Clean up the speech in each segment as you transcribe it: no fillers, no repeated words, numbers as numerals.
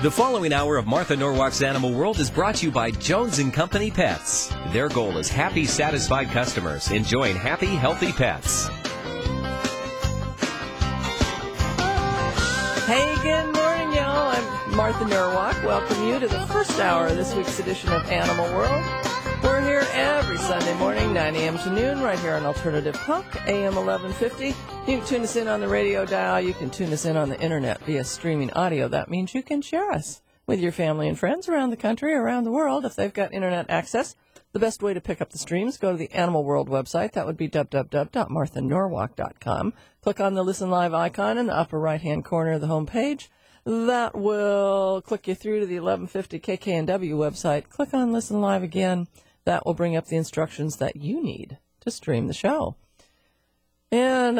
The following hour of Martha Norwalk's Animal World is brought to you by Jones & Company Pets. Their goal is happy, satisfied customers enjoying happy, healthy pets. Hey, good morning, y'all. I'm Martha Norwalk. Welcome you to the first hour of this week's edition of Animal World. We're here every Sunday morning, 9 a.m. to noon, right here on Alternative Talk, AM 1150. You can tune us in on the radio dial. You can tune us in on the internet via streaming audio. That means you can share us with your family and friends around the country, around the world, if they've got internet access. The best way to pick up the streams, go to the Animal World website. That would be www.marthanorwalk.com. Click on the Listen Live icon in the upper right-hand corner of the home page. That will click you through to the 1150 KKNW website. Click on Listen Live again. That will bring up the instructions that you need to stream the show. And,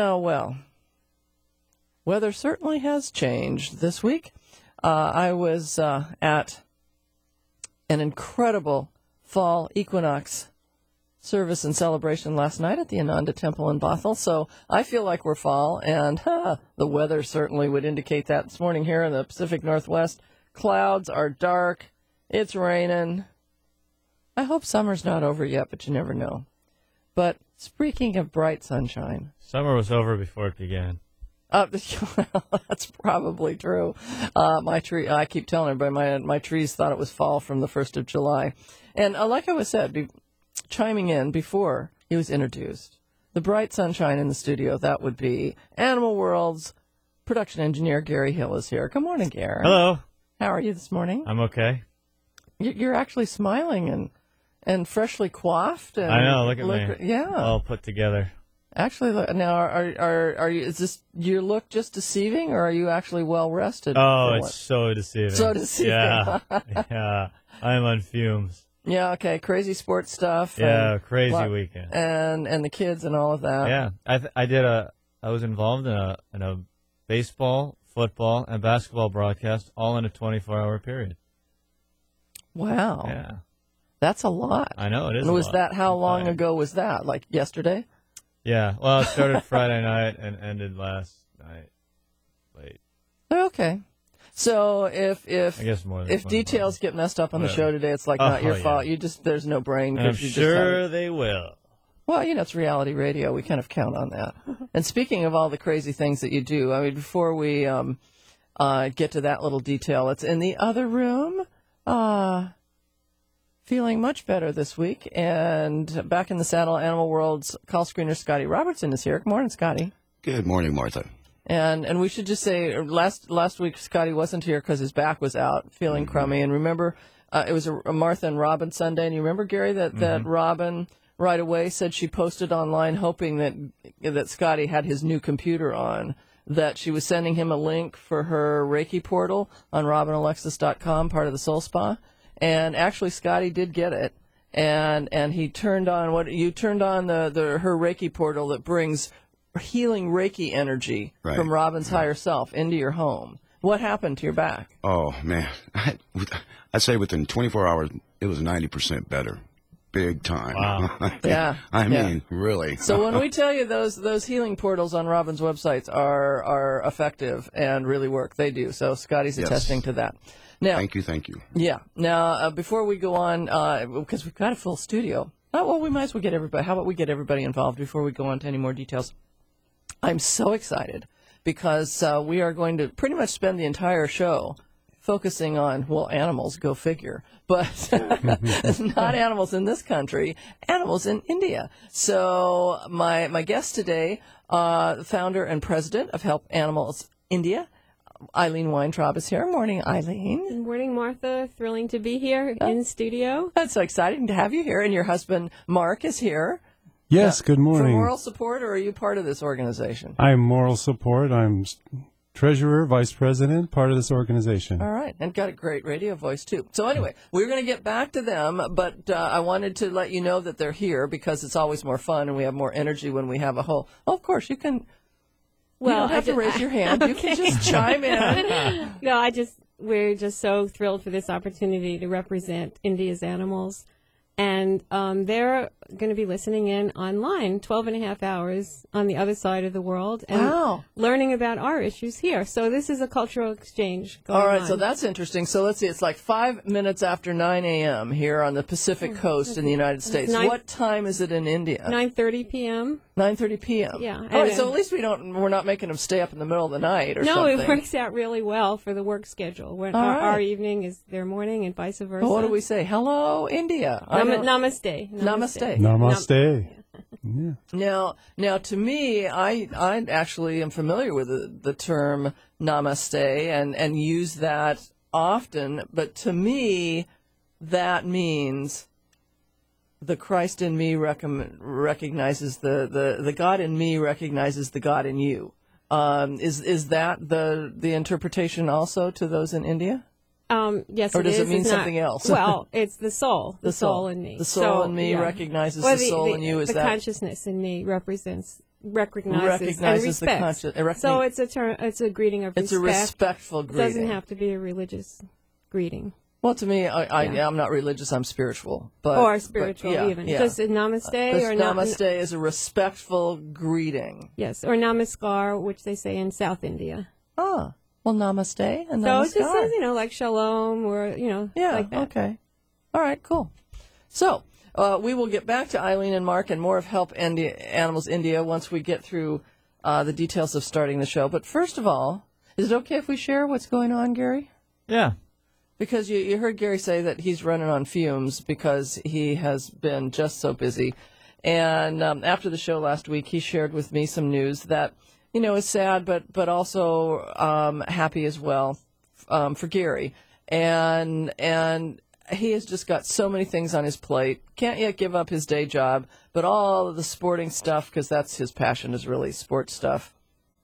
weather certainly has changed this week. I was at an incredible fall equinox service and celebration last night at the Ananda Temple in Bothell. So I feel like we're fall, and the weather certainly would indicate that this morning here in the Pacific Northwest. Clouds are dark. It's raining. I hope summer's not over yet, but you never know. But speaking of bright sunshine. Summer was over before it began. Well, that's probably true. My tree, I keep telling everybody, my trees thought it was fall from the 1st of July. And like I was said, chiming in before he was introduced, the bright sunshine in the studio, that would be Animal World's production engineer, Gary Hill, is here. Good morning, Gary. Hello. How are you this morning? I'm okay. You're actually smiling and freshly coiffed. And I know, look at me. Yeah. All put together. Actually, now, are you? Is this your look just deceiving, or are you actually well rested? Oh, it's so deceiving. So deceiving. Yeah, yeah. I'm on fumes. Yeah. Okay. Crazy sports stuff. Yeah, crazy weekend. And the kids and all of that. Yeah, I was involved in a baseball, football, and basketball broadcast all in a 24-hour period. Wow. Yeah. That's a lot. I know, it is. And was that, how long ago was that? Like yesterday? Yeah. Well, it started Friday night and ended last night late. Okay. So if I guess more than if details get messed up on the show today, it's like not your fault. You just, there's no brain. I'm sure they will. Well, it's reality radio. We kind of count on that. And speaking of all the crazy things that you do, I mean, before we get to that little detail, it's in the other room. Feeling much better this week, and back in the saddle, Animal World's call screener Scotty Robertson is here. Good morning, Scotty. Good morning, Martha. And we should just say last week Scotty wasn't here because his back was out, feeling crummy. And remember, it was a Martha and Robin Sunday, and you remember, Gary, that Robin right away said she posted online hoping that Scotty had his new computer on, that she was sending him a link for her Reiki portal on RobinAlexis.com, part of the Soul Spa. And actually, Scotty did get it, and he turned on her Reiki portal that brings healing Reiki energy from Robin's higher self into your home. What happened to your back? Oh man, I'd say within 24 hours it was 90% better, big time. Wow. Yeah, I mean, really. So when we tell you those healing portals on Robin's websites are effective and really work, they do. So Scotty's attesting to that. Now, Thank you. Yeah. Now, before we go on, because we've got a full studio, we might as well get everybody. How about we get everybody involved before we go on to any more details? I'm so excited because we are going to pretty much spend the entire show focusing on, animals, go figure, but not animals in this country, animals in India. So my guest today, founder and president of Help Animals India, Eileen Weintraub is here. Morning, Eileen. Good morning, Martha. Thrilling to be here in studio. That's so exciting to have you here. And your husband, Mark, is here. Yes, good morning. For moral support, or are you part of this organization? I'm moral support. I'm treasurer, vice president, part of this organization. All right. And got a great radio voice, too. So anyway, we're going to get back to them, but I wanted to let you know that they're here because it's always more fun and we have more energy when we have a whole... Oh, of course, you can... Well, you don't have to raise your hand. Okay. You can just chime in. No, we're just so thrilled for this opportunity to represent India's animals And they're going to be listening in online 12 and a half hours on the other side of the world and Wow. learning about our issues here. So this is a cultural exchange going All right, on. so that's interesting. So let's see, it's like 5 minutes after 9 a.m. here on the Pacific Coast in the United States. nine- What time is it in India? 9:30 p.m. 9:30 p.m. Yeah. All right, so at least we're not making them stay up in the middle of the night or No, something. it works out really well for the work schedule. When All our right. evening is their morning and vice versa. Well, what do we say? Hello, India. I don't- Namaste. Namaste. Namaste. Yeah. Now, to me, I actually am familiar with the term namaste and use that often. But to me, that means the Christ in me recognizes the God in me recognizes the God in you. Is that the interpretation also to those in India? Yes, Or does it is. mean It's not- something else? Well, it's the soul. The soul in me. The soul in me yeah. recognizes Well, the soul in you. Is the that consciousness in me recognizes recognizes and the respects. conscious? So it's a term. It's a greeting of It's a respect. respectful It greeting. doesn't have to be a religious greeting Well, to me, Yeah. I'm not religious. I'm spiritual, but or spiritual but, yeah, even. Yeah. Just a namaste This or namaste is a respectful greeting. Yes, or namaskar, which they say in South India. Ah, well, namaste and So namaskar. it just says, like shalom or, Yeah, like that. okay. All right, cool. So we will get back to Eileen and Mark and more of Help Animals India once we get through the details of starting the show. But first of all, is it okay if we share what's going on, Gary? Yeah. Because you heard Gary say that he's running on fumes because he has been just so busy. And after the show last week, he shared with me some news that, is sad, but also happy as well for Gary. And he has just got so many things on his plate. Can't yet give up his day job, but all of the sporting stuff, because that's his passion, is really sports stuff,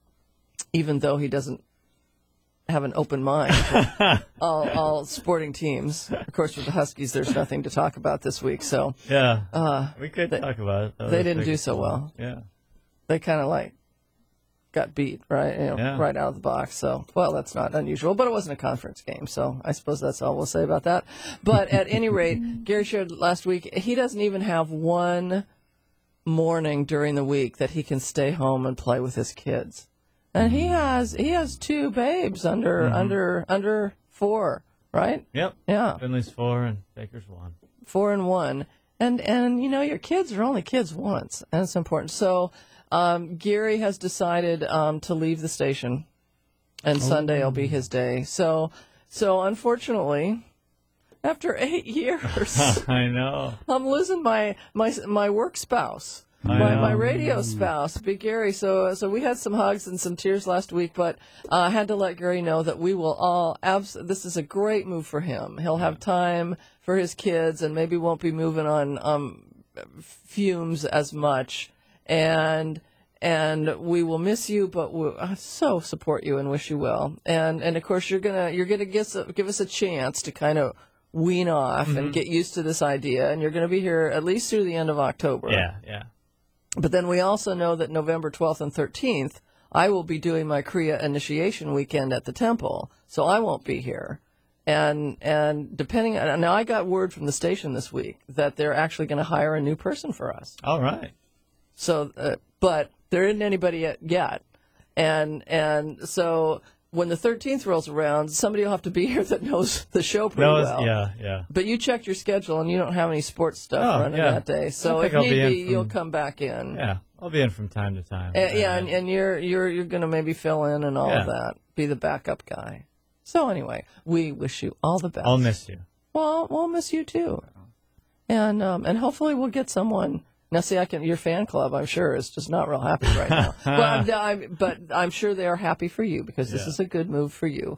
even though he doesn't have an open mind for all sporting teams. Of course, with the Huskies, there's nothing to talk about this week, so Yeah. We could talk about it. they didn't do so well. Yeah. They kind of got beat, right? Yeah. Right out of the box. So, well, that's not unusual, but it wasn't a conference game, so I suppose that's all we'll say about that. But at any rate, Gary shared last week, he doesn't even have one morning during the week that he can stay home and play with his kids. And he has two babes under 4, right? Yep. Yeah. Finley's 4 and Baker's 1. 4 and 1. And your kids are only kids once, and it's important. So Gary has decided to leave the station, and Sunday will be his day. So unfortunately, after 8 years, I know. I'm losing my work spouse. I My know. radio spouse, Big Gary. So we had some hugs and some tears last week, but I had to let Gary know that we will all this is a great move for him. He'll have time for his kids and maybe won't be moving on fumes as much. And we will miss you, but we'll so support you and wish you well. And of course you're gonna give us a chance to kind of wean off and get used to this idea. And you're gonna be here at least through the end of October. Yeah. But then we also know that November 12th and 13th, I will be doing my Kriya initiation weekend at the temple, so I won't be here. And depending on, now I got word from the station this week that they're actually going to hire a new person for us. All right. So, but there isn't anybody yet. And so when the 13th rolls around, somebody will have to be here that knows the show pretty well. Yeah. But you checked your schedule, and you don't have any sports stuff running that day. So I if think I'll need be in be, you'll come back in. Yeah. I'll be in from time to time. And you're going to maybe fill in and all of that, be the backup guy. So anyway, we wish you all the best. I'll miss you. Well, we'll miss you too. And hopefully we'll get someone. Now, see, your fan club, I'm sure, is just not real happy right now. But I'm sure they are happy for you because this is a good move for you.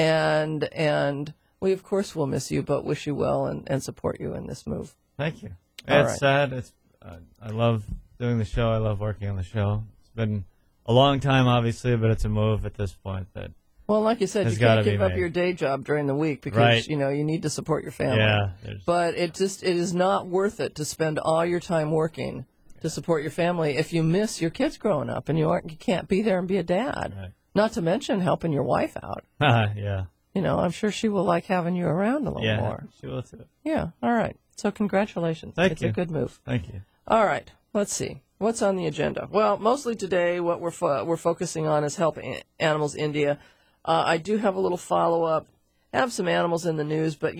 And we, of course, will miss you, but wish you well and support you in this move. Thank you. All It's right. sad. It's I love doing the show. I love working on the show. It's been a long time, obviously, but it's a move at this point that. Well, like you said, Has you can't gotta be give up made. your day job during the week because, Right. you need to support your family. Yeah. But it is not worth it to spend all your time working to support your family if you miss your kids growing up and you can't be there and be a dad. Right. Not to mention helping your wife out. Yeah. I'm sure she will like having you around a little more. She will too. Yeah. All right. So congratulations. Thank you. It's a good move. Thank you. All right. Let's see. What's on the agenda? Well, mostly today, what we're focusing on is Help Animals India. I do have a little follow-up. I have some animals in the news, but,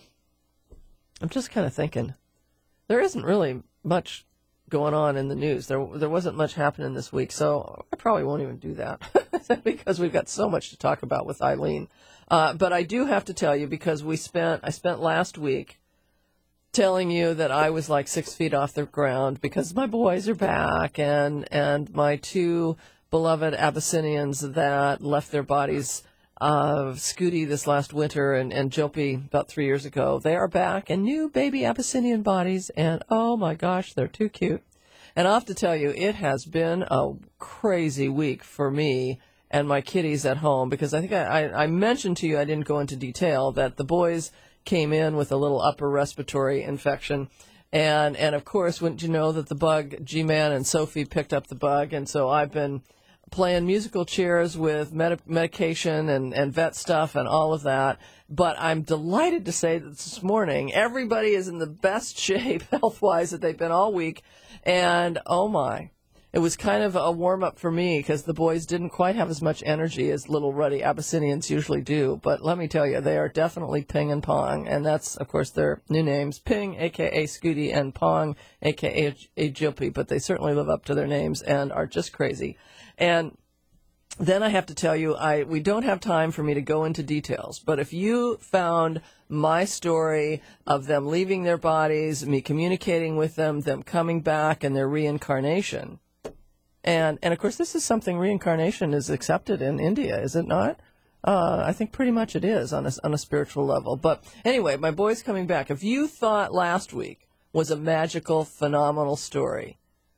I'm just kind of thinking there isn't really much going on in the news. There wasn't much happening this week, so I probably won't even do that because we've got so much to talk about with Eileen. But I do have to tell you, because I spent last week telling you that I was like 6 feet off the ground because my boys are back, and my two beloved Abyssinians that left their bodies, Scooty this last winter and Jopi about 3 years ago, they are back in new baby Abyssinian bodies, and oh my gosh, they're too cute. And I'll have to tell you, it has been a crazy week for me and my kitties at home, because I think I mentioned to you, I didn't go into detail, that the boys came in with a little upper respiratory infection. And of course, wouldn't you know that the bug, G-Man and Sophie picked up the bug. And so I've been playing musical chairs with medication and vet stuff and all of that. But I'm delighted to say that this morning, everybody is in the best shape health-wise that they've been all week. And oh my, it was kind of a warm-up for me because the boys didn't quite have as much energy as little ruddy Abyssinians usually do. But let me tell you, they are definitely Ping and Pong. And that's, of course, their new names, Ping, a.k.a. Scooty, and Pong, a.k.a. Jopi. But they certainly live up to their names and are just crazy. And then I have to tell you, we don't have time for me to go into details. But if you found my story of them leaving their bodies, me communicating with them coming back, and their reincarnation, and of course, this is something, reincarnation is accepted in India, is it not? I think pretty much it is on a spiritual level. But anyway, my boys coming back. If you thought last week was a magical, phenomenal story,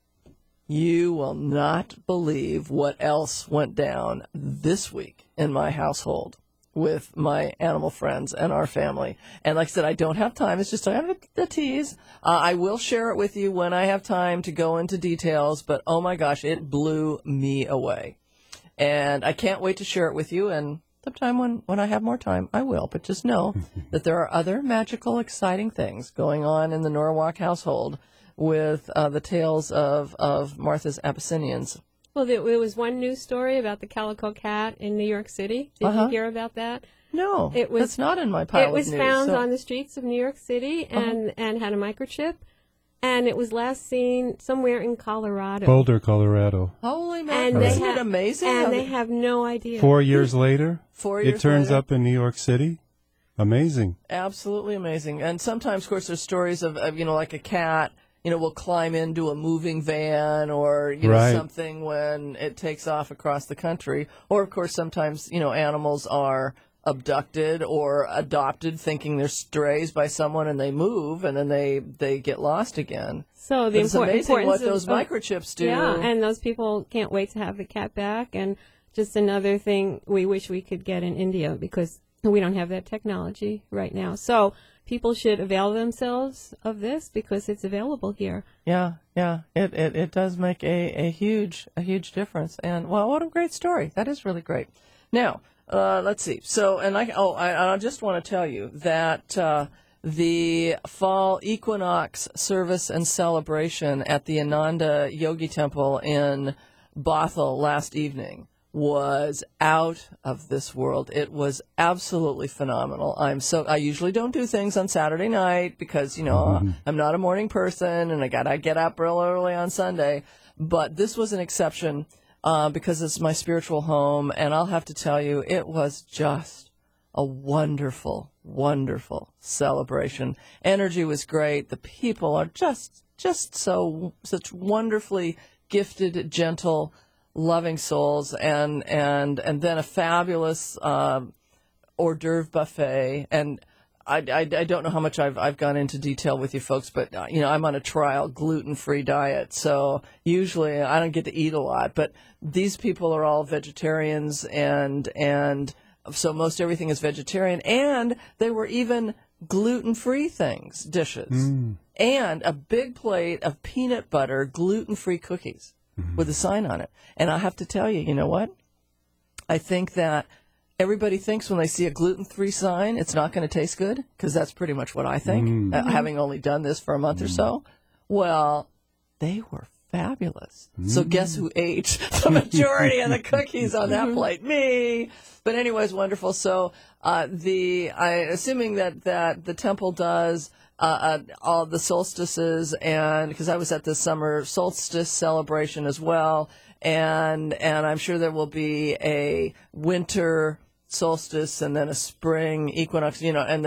you will not believe what else went down this week in my household with my animal friends and our family. And like I said, I don't have time. It's just I have a tease. I will share it with you when I have time to go into details. But oh my gosh, it blew me away. And I can't wait to share it with you. And sometime when I have more time, I will. But just know that there are other magical, exciting things going on in the Norwalk household with the tales of Martha's Abyssinians. Well, there was one news story about the calico cat in New York City. Did you hear about that? No, that's not in my pile of news. It was found on the streets of New York City and had a microchip. And it was last seen somewhere in Colorado. Boulder, Colorado. Holy mackerel. Isn't it amazing? And they have no idea. 4 years later, 4 years it turns later. up in New York City. Amazing. Absolutely amazing. And sometimes, of course, there's stories of like a cat, will climb into a moving van or, Right. something when it takes off across the country. Or, of course, sometimes, animals are abducted or adopted thinking they're strays by someone, and they move and then they get lost again. So it's amazing what those microchips do. Yeah, and those people can't wait to have the cat back. And just another thing we wish we could get in India, because we don't have that technology right now. So people should avail themselves of this because it's available here. Yeah. It does make a huge difference. And well, what a great story. That is really great. Now, let's see. So, I just want to tell you that the fall equinox service and celebration at the Ananda Yogi Temple in Bothell last evening was out of this world. It was absolutely phenomenal. I usually don't do things on Saturday night because, I'm not a morning person and I gotta get up real early on Sunday. But this was an exception because it's my spiritual home, and I'll have to tell you, it was just a wonderful, wonderful celebration. Energy was great. The people are just such wonderfully gifted, gentle, loving souls, and then a fabulous hors d'oeuvre buffet. And I don't know how much I've gone into detail with you folks, but I'm on a trial gluten-free diet, so usually I don't get to eat a lot. But these people are all vegetarians, and so most everything is vegetarian, and they were even gluten-free dishes, and a big plate of peanut butter gluten-free cookies with a sign on it. And I have to tell you, you know what? I think that everybody thinks when they see a gluten-free sign, it's not going to taste good, because that's pretty much what I think, having only done this for a month or so. Well, they were fabulous. So guess who ate the majority of the cookies on that plate? Me. But anyways, wonderful. So assuming that the temple does all the solstices, and because I was at the summer solstice celebration as well, and I'm sure there will be a winter solstice and then a spring equinox, and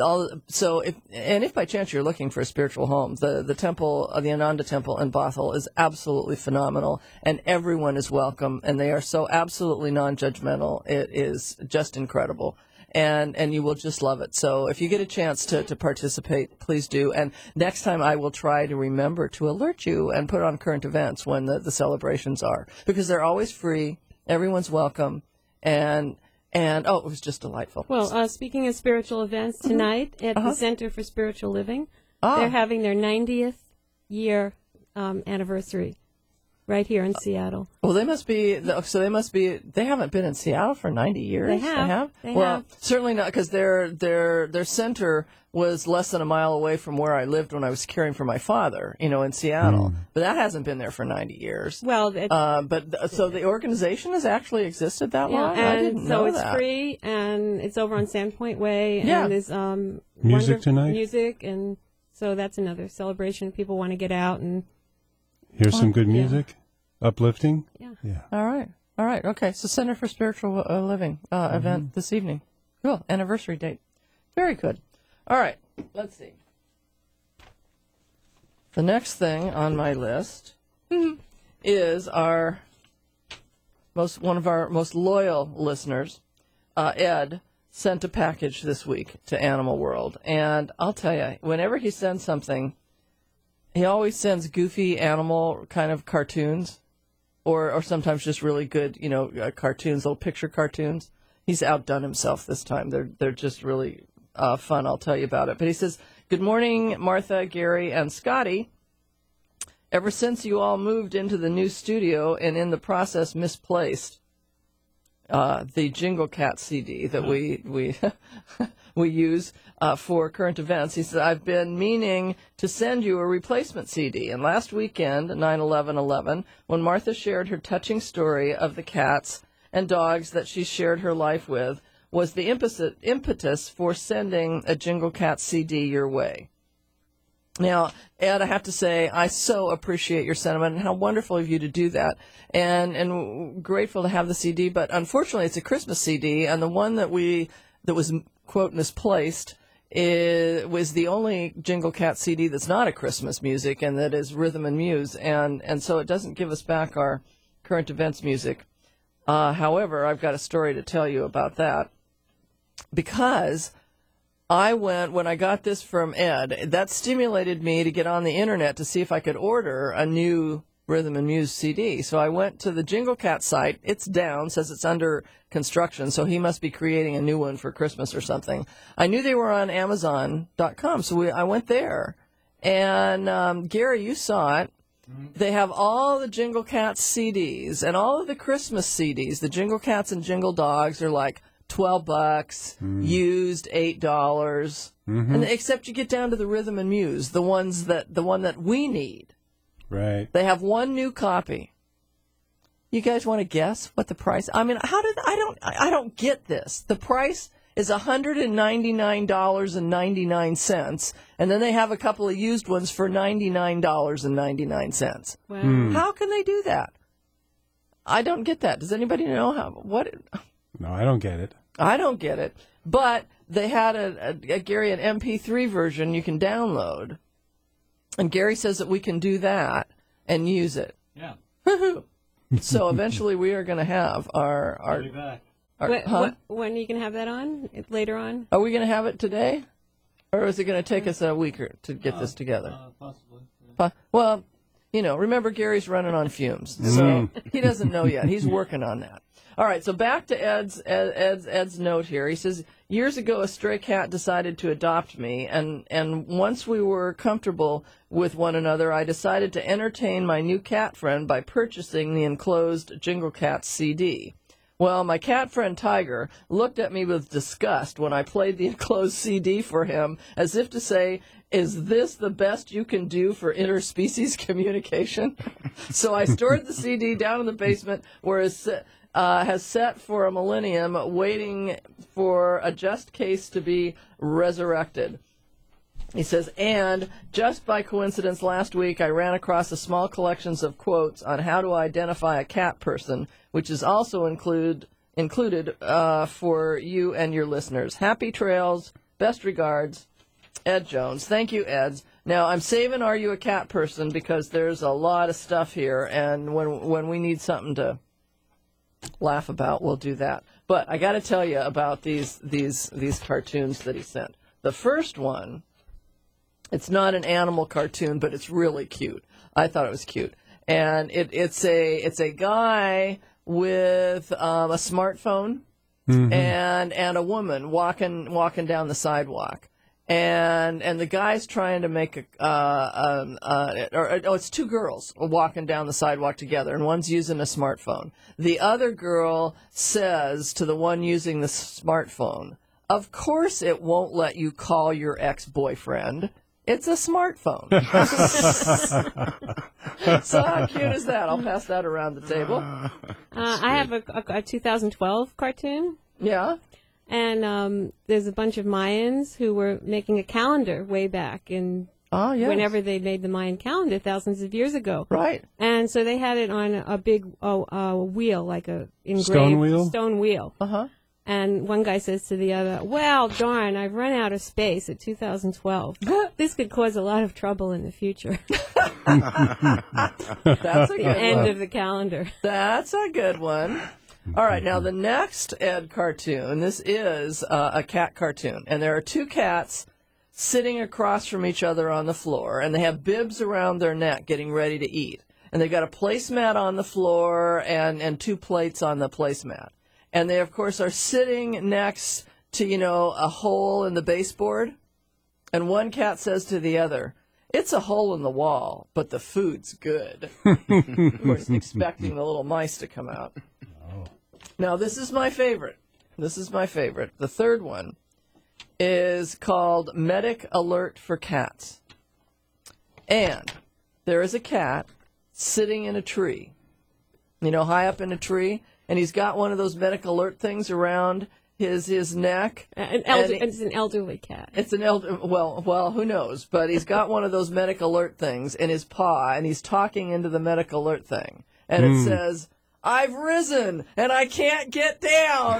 if by chance you're looking for a spiritual home, the temple, the Ananda Temple in Bothell is absolutely phenomenal, and everyone is welcome, and they are so absolutely non-judgmental. It is just incredible. And you will just love it. So if you get a chance to participate, please do. And next time I will try to remember to alert you and put on current events when the celebrations are, because they're always free. Everyone's welcome. And it was just delightful. Well, speaking of spiritual events, tonight at the Center for Spiritual Living, they're having their 90th year anniversary right here in Seattle. Well, they haven't been in Seattle for 90 years. They have. Well, certainly not, because their center was less than a mile away from where I lived when I was caring for my father, in Seattle. But that hasn't been there for 90 years. Well, so the organization has actually existed that long? And I didn't know it's that. free, and it's over on Sandpoint Way, Yeah. and there's Music tonight? Music, and so that's another celebration. People want to get out and Here's some good music, uplifting. Yeah. All right. Okay. So Center for Spiritual Living event this evening. Cool. Anniversary date. Very good. All right. Let's see. The next thing on my list is one of our most loyal listeners, Ed, sent a package this week to Animal World. And I'll tell you, whenever he sends something, he always sends goofy animal kind of cartoons, or sometimes just really good, cartoons, little picture cartoons. He's outdone himself this time. They're just really fun. I'll tell you about it. But he says, "Good morning, Martha, Gary, and Scotty. Ever since you all moved into the new studio and in the process misplaced the Jingle Cat CD that we we use for current events," he said, "I've been meaning to send you a replacement CD. And last weekend, 9/11/11, when Martha shared her touching story of the cats and dogs that she shared her life with, was the impetus for sending a Jingle Cat CD your way." Now, Ed, I have to say, I so appreciate your sentiment and how wonderful of you to do that, and grateful to have the CD. But unfortunately, it's a Christmas CD, and the one that was quote misplaced was the only Jingle Cat CD that's not a Christmas music, and that is Rhythm and Muse, and so it doesn't give us back our current events music. However, I've got a story to tell you about that, because when I got this from Ed, that stimulated me to get on the internet to see if I could order a new Rhythm and Muse CD. So I went to the Jingle Cat site. It's down, says it's under construction, so he must be creating a new one for Christmas or something. I knew they were on Amazon.com, so I went there. And Gary, you saw it. They have all the Jingle Cats CDs and all of the Christmas CDs. The Jingle Cats and Jingle Dogs are like $12, used $8, and except you get down to the Rhythm and Muse, the one that we need. Right. They have one new copy. You guys want to guess what the price? I mean, I don't get this. The price is $199.99, and then they have a couple of used ones for $99.99. Wow. How can they do that? I don't get that. Does anybody know what? No, I don't get it. I don't get it. But they had an MP3 version you can download. And Gary says that we can do that and use it. Yeah. So eventually we are going to have our I'll be back. When are you going to have that on? Later on? Are we going to have it today? Or is it going to take us a week to get this together? Possibly. Well, remember Gary's running on fumes. So he doesn't know yet. He's working on that. All right, so back to Ed's note here. He says, years ago, a stray cat decided to adopt me, and once we were comfortable with one another, I decided to entertain my new cat friend by purchasing the enclosed Jingle Cat CD. Well, my cat friend Tiger looked at me with disgust when I played the enclosed CD for him, as if to say, is this the best you can do for interspecies communication? So I stored the CD down in the basement where it has sat for a millennium, waiting for a just case to be resurrected. He says, and just by coincidence last week, I ran across a small collection of quotes on how to identify a cat person, which is also included for you and your listeners. Happy trails. Best regards, Ed Jones. Thank you, Eds. Now, I'm saving Are You a Cat Person because there's a lot of stuff here, and when we need something to laugh about, we'll do that. But I got to tell you about these cartoons that he sent. The first one, it's not an animal cartoon, but it's really cute. I thought it was cute, and it's a guy with a smartphone and a woman walking down the sidewalk. And the guy's trying to make it's two girls walking down the sidewalk together, and one's using a smartphone. The other girl says to the one using the smartphone, "Of course it won't let you call your ex-boyfriend. It's a smartphone." So how cute is that? I'll pass that around the table. I have a 2012 cartoon. Yeah. And there's a bunch of Mayans who were making a calendar way back in whenever they made the Mayan calendar thousands of years ago. Right. And so they had it on a big wheel, like a engraved stone wheel. Uh-huh. And one guy says to the other, well, darn, I've run out of space at 2012. This could cause a lot of trouble in the future. That's a good End one. of the calendar. That's a good one. All right, now the next Ed cartoon, this is a cat cartoon, and there are two cats sitting across from each other on the floor, and they have bibs around their neck getting ready to eat. And they've got a placemat on the floor and two plates on the placemat. And they, of course, are sitting next to, a hole in the baseboard. And one cat says to the other, "It's a hole in the wall, but the food's good." Of course, expecting the little mice to come out. Now, this is my favorite. The third one is called Medic Alert for Cats. And there is a cat sitting in a tree, high up in a tree, and he's got one of those medic alert things around his neck. It's an elderly cat. It's an well, who knows? But he's got one of those medic alert things in his paw, and he's talking into the medic alert thing. And it says, "I've risen, and I can't get down."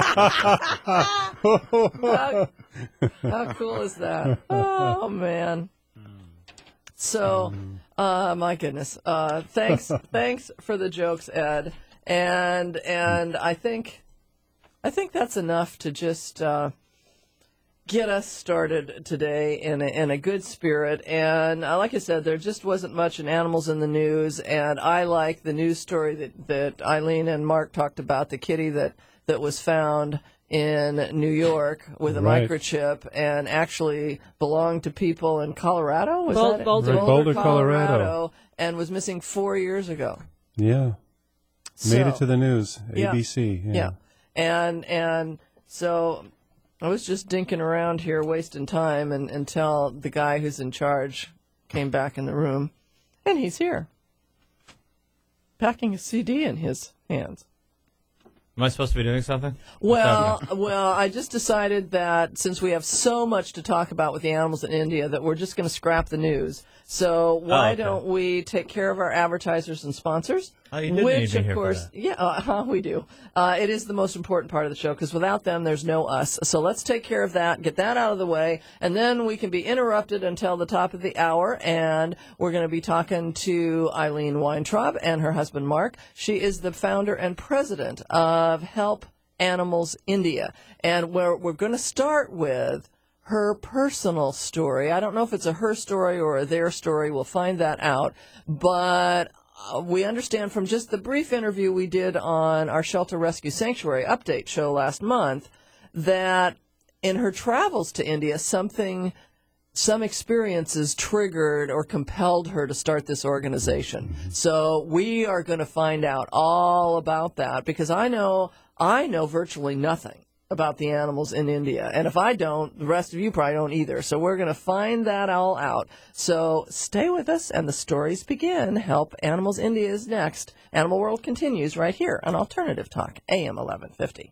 How cool is that? Oh, man. So, my goodness. Thanks for the jokes, Ed. And I think that's enough to just get us started today in a good spirit. And like I said, there just wasn't much in animals in the news, and I like the news story that Eileen and Mark talked about, the kitty that was found in New York with a microchip and actually belonged to people in Colorado. Boulder, Colorado, and was missing 4 years ago. Yeah. Made it to the news, Yeah. ABC. Yeah. And so I was just dinking around here wasting time until the guy who's in charge came back in the room, and he's here, packing a CD in his hands. Am I supposed to be doing something? Well, I just decided that since we have so much to talk about with the animals in India that we're just going to scrap the news. So why don't we take care of our advertisers and sponsors? Oh, you didn't which, need me of here for course, that. we do. It is the most important part of the show because without them, there's no us. So let's take care of that, get that out of the way, and then we can be interrupted until the top of the hour. And we're going to be talking to Eileen Weintraub and her husband, Mark. She is the founder and president of Help Animals India. And we're going to start with her personal story. I don't know if it's a her story or a their story. We'll find that out. But we understand from just the brief interview we did on our Shelter Rescue Sanctuary update show last month that in her travels to India, some experiences triggered or compelled her to start this organization. So we are going to find out all about that because I know I know virtually nothing about the animals in India. And if I don't, the rest of you probably don't either. So we're going to find that all out. So stay with us, and the stories begin. Help Animals India is next. Animal World continues right here on Alternative Talk, AM 1150.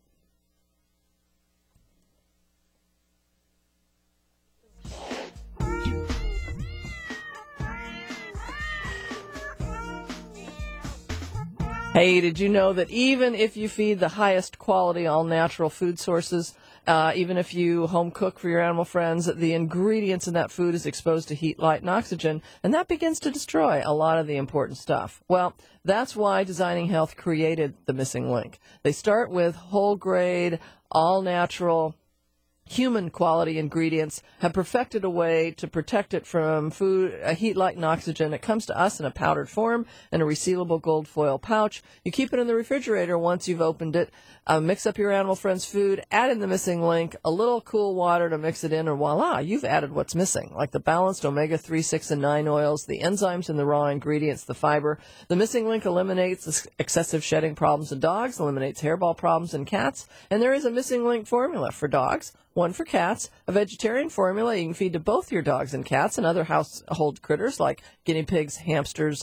Hey, did you know that even if you feed the highest quality all-natural food sources, even if you home cook for your animal friends, the ingredients in that food is exposed to heat, light, and oxygen, and that begins to destroy a lot of the important stuff. Well, that's why Designing Health created the Missing Link. They start with whole-grade, all-natural, human quality ingredients, have perfected a way to protect it from food, heat, light, and oxygen. It comes to us in a powdered form in a resealable gold foil pouch. You keep it in the refrigerator once you've opened it. Mix up your animal friend's food, add in the Missing Link, a little cool water to mix it in, and voila, you've added what's missing, like the balanced omega-3, 6, and 9 oils, the enzymes in the raw ingredients, the fiber. The Missing Link eliminates excessive shedding problems in dogs, eliminates hairball problems in cats, and there is a Missing Link formula for dogs, one for cats, a vegetarian formula you can feed to both your dogs and cats and other household critters like guinea pigs, hamsters,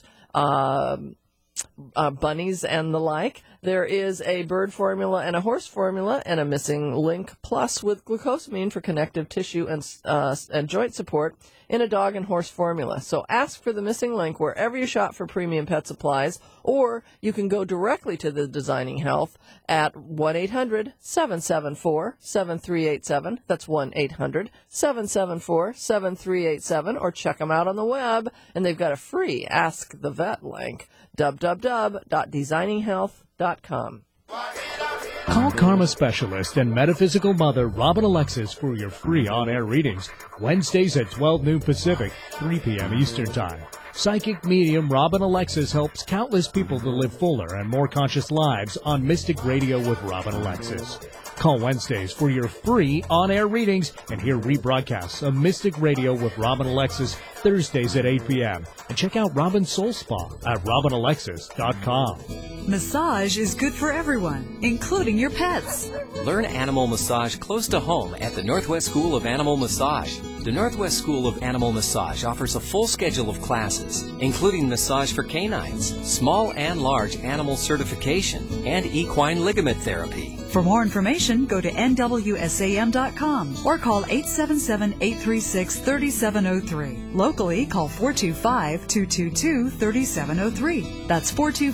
bunnies, and the like. There is a bird formula and a horse formula and a Missing Link Plus with glucosamine for connective tissue and joint support in a dog and horse formula. So ask for the Missing Link wherever you shop for premium pet supplies, or you can go directly to the Designing Health at 1-800-774-7387. That's 1-800-774-7387, or check them out on the web, and they've got a free Ask the Vet link, www.designinghealth.com. Call Karma Specialist and Metaphysical Mother Robin Alexis for your free on-air readings, Wednesdays at 12 noon Pacific, 3 p.m. Eastern Time. Psychic medium Robin Alexis helps countless people to live fuller and more conscious lives on Mystic Radio with Robin Alexis. Call Wednesdays for your free on-air readings and hear rebroadcasts of Mystic Radio with Robin Alexis Thursdays at 8 p.m. And check out Robin's Soul Spa at robinalexis.com. Massage is good for everyone, including your pets. Learn animal massage close to home at the Northwest School of Animal Massage. The Northwest School of Animal Massage offers a full schedule of classes, including massage for canines, small and large animal certification, and equine ligament therapy. For more information, go to nwsam.com or call 877-836-3703. Locally, call 425-222-3703. That's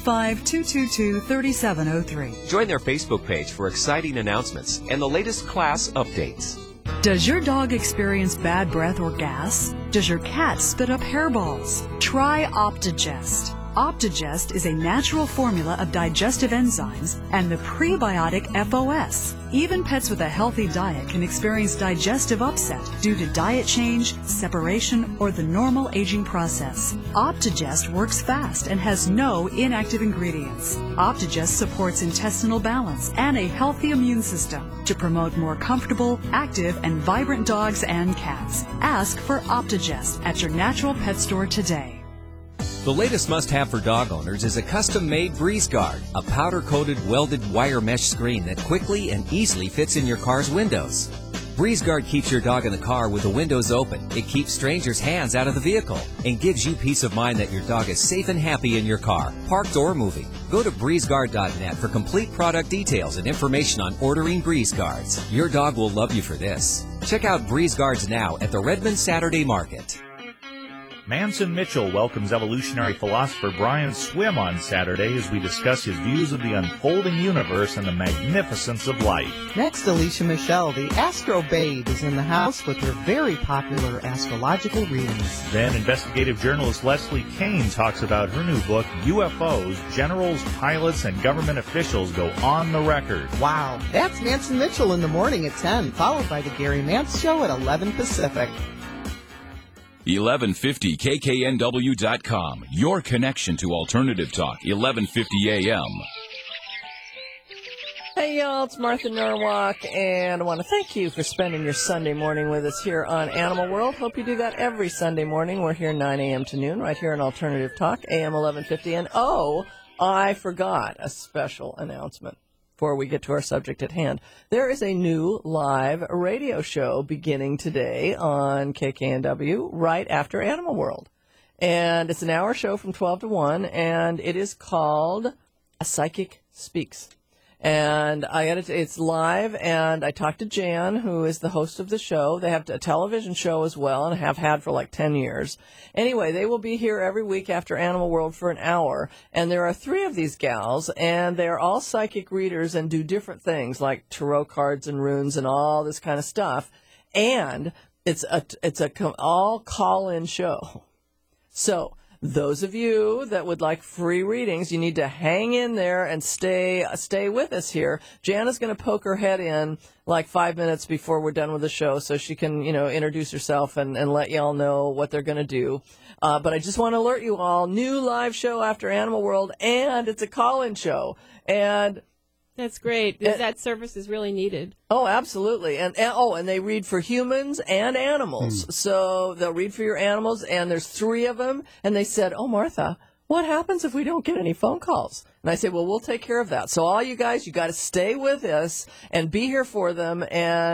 425-222-3703. Join their Facebook page for exciting announcements and the latest class updates. Does your dog experience bad breath or gas? Does your cat spit up hairballs? Try Optigest. Optigest is a natural formula of digestive enzymes and the prebiotic FOS. Even pets with a healthy diet can experience digestive upset due to diet change, separation, or the normal aging process. Optigest works fast and has no inactive ingredients. Optigest supports intestinal balance and a healthy immune system to promote more comfortable, active, and vibrant dogs and cats. Ask for Optigest at your natural pet store today. The latest must-have for dog owners is a custom-made Breeze Guard, a powder-coated welded wire mesh screen that quickly and easily fits in your car's windows. Breeze Guard keeps your dog in the car with the windows open. It keeps strangers' hands out of the vehicle and gives you peace of mind that your dog is safe and happy in your car, parked or moving. Go to breezeguard.net for complete product details and information on ordering Breeze Guards. Your dog will love you for this. Check out Breeze Guards now at the Redmond Saturday Market. Manson Mitchell welcomes evolutionary philosopher Brian Swim on Saturday as we discuss his views of the unfolding universe and the magnificence of life. Next, Alicia Michelle, the Astro Babe, is in the house with her very popular astrological readings. Then investigative journalist Leslie Kane talks about her new book, UFOs, Generals, Pilots, and Government Officials Go on the Record. Wow, that's Manson Mitchell in the morning at 10, followed by the Gary Mance Show at 11 Pacific. 1150kknw.com, your connection to Alternative Talk, 1150 AM. Hey, y'all, it's Martha Norwalk, and I want to thank you for spending your Sunday morning with us here on Animal World. Hope you do that every Sunday morning. We're here 9 a.m. to noon, right here on Alternative Talk, AM 1150. And, oh, I forgot a special announcement. before we get to our subject at hand. There is a new live radio show beginning today on KKNW right after Animal World. And it's an hour show from 12 to 1, and it is called A Psychic Speaks. And it's live, and I talked to Jan, who is the host of the show. They have a television show as well, and have had for like 10 years. Anyway, they will be here every week after Animal World for an hour. And there are 3 of these gals, and they're all psychic readers and do different things like tarot cards and runes and all this kind of stuff. And it's a all call-in show. So those of you that would like free readings, you need to hang in there and stay with us here. Jana's going to poke her head in like 5 minutes before we're done with the show so she can, introduce herself and let y'all know what they're going to do. But I just want to alert you all, new live show after Animal World, and it's a call-in show. And that's great. That service is really needed. Oh, absolutely. And they read for humans and animals. So they'll read for your animals, and there's 3 of them. And they said, "Oh, Martha, what happens if we don't get any phone calls?" And I said, "Well, we'll take care of that. So all you guys, you got to stay with us and be here for them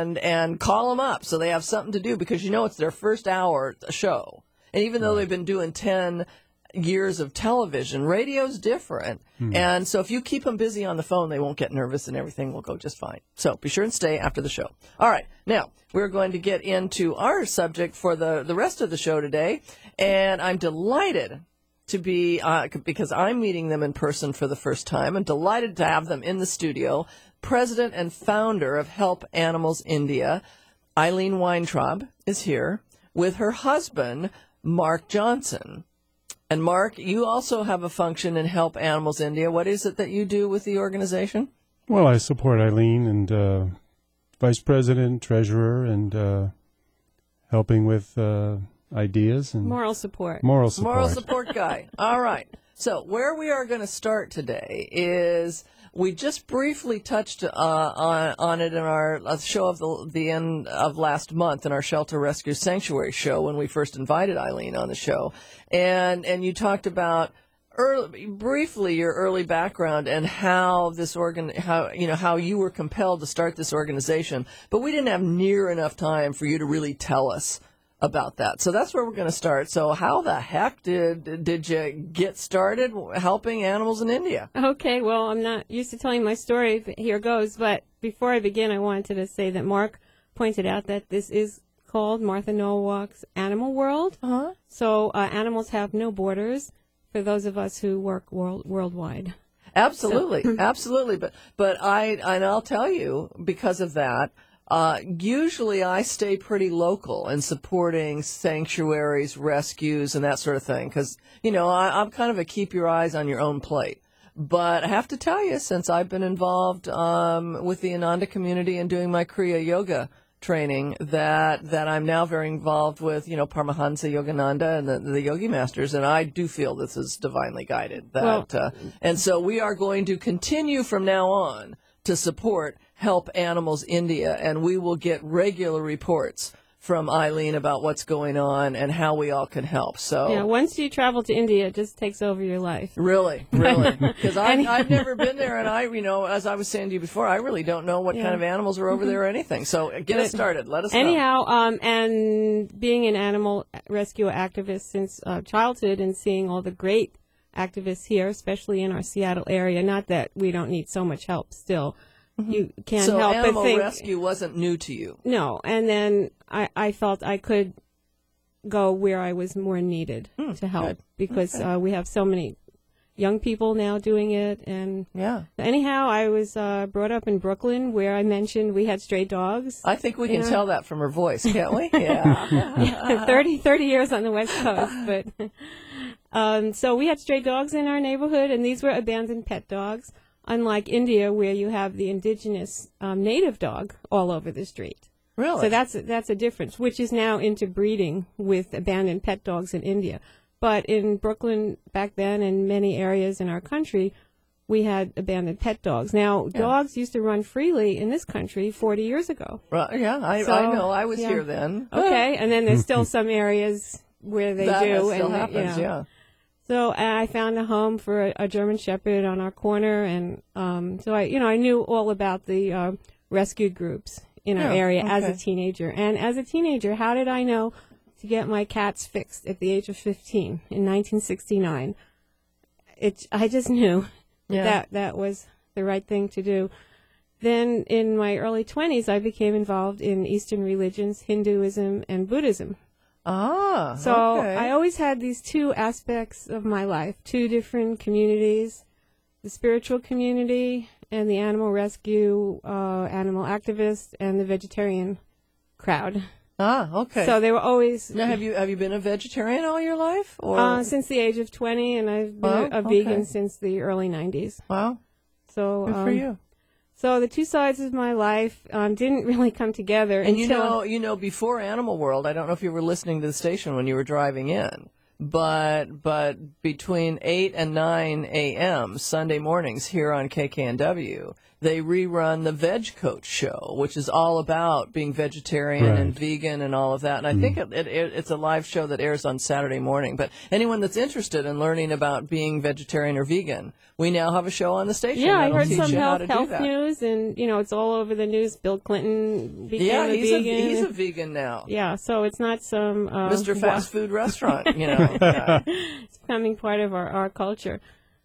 and call them up so they have something to do, because it's their first hour show. And even though they've been doing 10 years of television, radio's different. And so if you keep them busy on the phone, they won't get nervous and everything will go just fine. So be sure and stay after the show. All right. Now, we're going to get into our subject for the rest of the show today. And I'm delighted to be, because I'm meeting them in person for the first time. I'm delighted to have them in the studio. President and founder of Help Animals India, Eileen Weintraub, is here with her husband, Mark Johnson. And Mark, you also have a function in Help Animals India. What is it that you do with the organization? Well, I support Eileen and vice president, treasurer, and helping with ideas and moral support. Moral support. Moral support guy. All right. So where we are going to start today is we just briefly touched on it in our show of the end of last month in our Shelter Rescue Sanctuary show when we first invited Eileen on the show. And you talked about briefly your early background and how how you were compelled to start this organization, but we didn't have near enough time for you to really tell us about that. So that's where we're going to start. So how the heck did you get started helping animals in India? Okay, well, I'm not used to telling my story, but here goes. But before I begin, I wanted to say that Mark pointed out that this is called Martha Nowak's Animal World. Uh-huh. So animals have no borders for those of us who work worldwide. Absolutely, absolutely. But I'll tell you, because of that, usually I stay pretty local in supporting sanctuaries, rescues, and that sort of thing, because, I'm kind of a keep your eyes on your own plate. But I have to tell you, since I've been involved with the Ananda community and doing my Kriya Yoga training, that I'm now very involved with, Paramahansa Yogananda and the Yogi Masters, and I do feel this is divinely guided. And so we are going to continue from now on to support Help Animals India, and we will get regular reports from Eileen about what's going on and how we all can help. So yeah, once you travel to India, it just takes over your life. Really, because I've never been there, and as I was saying to you before, I really don't know what kind of animals are over there or anything. So get us started. Let us know. Anyhow, and being an animal rescue activist since childhood, and seeing all the great activists here, especially in our Seattle area. Not that we don't need so much help still. You can't help but think. So animal rescue wasn't new to you? No, and then I felt I could go where I was more needed to help, because we have so many young people now doing it. And anyhow, I was brought up in Brooklyn, where I mentioned we had stray dogs. I think we can tell that from her voice, can't we? Yeah. 30 years on the West Coast. But so we had stray dogs in our neighborhood, and these were abandoned pet dogs. Unlike India, where you have the indigenous native dog all over the street. Really? So that's a difference, which is now interbreeding with abandoned pet dogs in India. But in Brooklyn back then, and many areas in our country, we had abandoned pet dogs. Now, dogs used to run freely in this country 40 years ago. Right, yeah, I know. I was here then. Okay, and then there's still some areas where they that do. Still happens, So I found a home for a German Shepherd on our corner, and so I knew all about the rescue groups in our area as a teenager. And as a teenager, how did I know to get my cats fixed at the age of 15 in 1969? I just knew that was the right thing to do. Then in my early 20s, I became involved in Eastern religions, Hinduism and Buddhism. So I always had these two aspects of my life, two different communities, the spiritual community and the animal rescue, animal activist, and the vegetarian crowd. So they were always. Now, have you been a vegetarian all your life, or since the age of 20, and I've been a vegan since the early 90s. Wow! So good for you. So the two sides of my life didn't really come together. And until before Animal World, I don't know if you were listening to the station when you were driving in, but between 8 and 9 a.m. Sunday mornings here on KKNW, they rerun the Veg Coach show, which is all about being vegetarian and vegan and all of that. And I think it's a live show that airs on Saturday morning. But anyone that's interested in learning about being vegetarian or vegan, we now have a show on the station. Yeah, I heard some health news, and it's all over the news. Bill Clinton became a vegan. He's a vegan now. Yeah, so it's not some Mr. Fast Food Restaurant. It's becoming part of our culture,